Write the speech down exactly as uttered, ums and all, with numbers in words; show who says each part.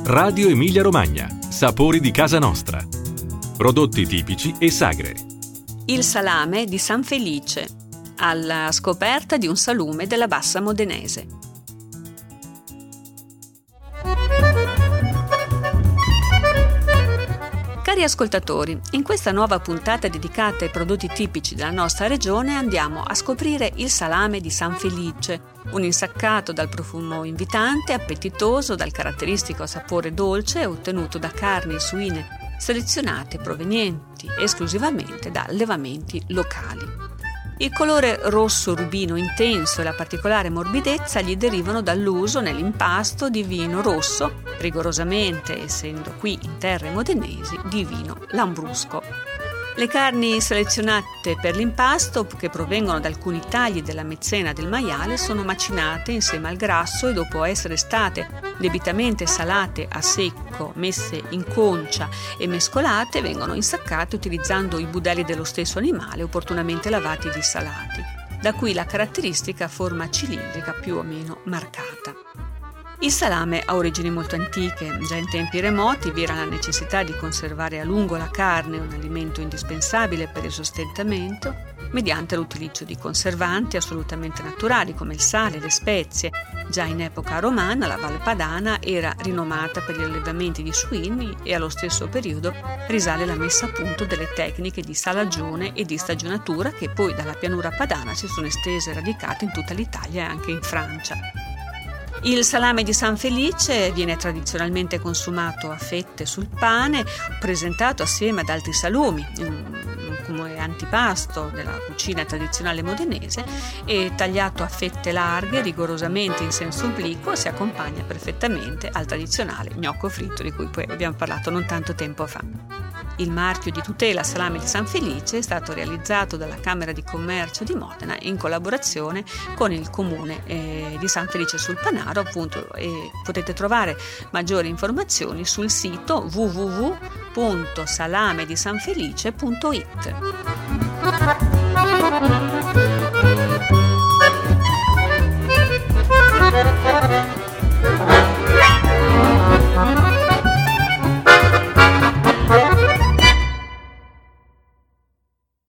Speaker 1: Radio Emilia Romagna. Sapori di casa nostra. Prodotti tipici e sagre.
Speaker 2: Il salame di San Felice, alla scoperta di un salume della Bassa Modenese. Cari ascoltatori, in questa nuova puntata dedicata ai prodotti tipici della nostra regione andiamo a scoprire il salame di San Felice, un insaccato dal profumo invitante, appetitoso, dal caratteristico sapore dolce ottenuto da carni suine selezionate provenienti esclusivamente da allevamenti locali. Il colore rosso rubino intenso e la particolare morbidezza gli derivano dall'uso nell'impasto di vino rosso, rigorosamente, essendo qui in terre modenesi, di vino lambrusco. Le carni selezionate per l'impasto, che provengono da alcuni tagli della mezzena del maiale, sono macinate insieme al grasso e dopo essere state debitamente salate a secco, messe in concia e mescolate, vengono insaccate utilizzando i budelli dello stesso animale opportunamente lavati e dissalati. Da qui la caratteristica forma cilindrica più o meno marcata. Il salame ha origini molto antiche. Già in tempi remoti vi era la necessità di conservare a lungo la carne, un alimento indispensabile per il sostentamento, mediante l'utilizzo di conservanti assolutamente naturali come il sale e le spezie. Già in epoca romana la Val Padana era rinomata per gli allevamenti di suini e allo stesso periodo risale la messa a punto delle tecniche di salagione e di stagionatura che poi dalla pianura padana si sono estese e radicate in tutta l'Italia e anche in Francia. Il salame di San Felice viene tradizionalmente consumato a fette sul pane, presentato assieme ad altri salumi, come antipasto della cucina tradizionale modenese, e tagliato a fette larghe, rigorosamente in senso obliquo, si accompagna perfettamente al tradizionale gnocco fritto di cui poi abbiamo parlato non tanto tempo fa. Il marchio di tutela Salame di San Felice è stato realizzato dalla Camera di Commercio di Modena in collaborazione con il comune eh, di San Felice sul Panaro, appunto, e potete trovare maggiori informazioni sul sito w w w punto salamedisanfelice punto i t.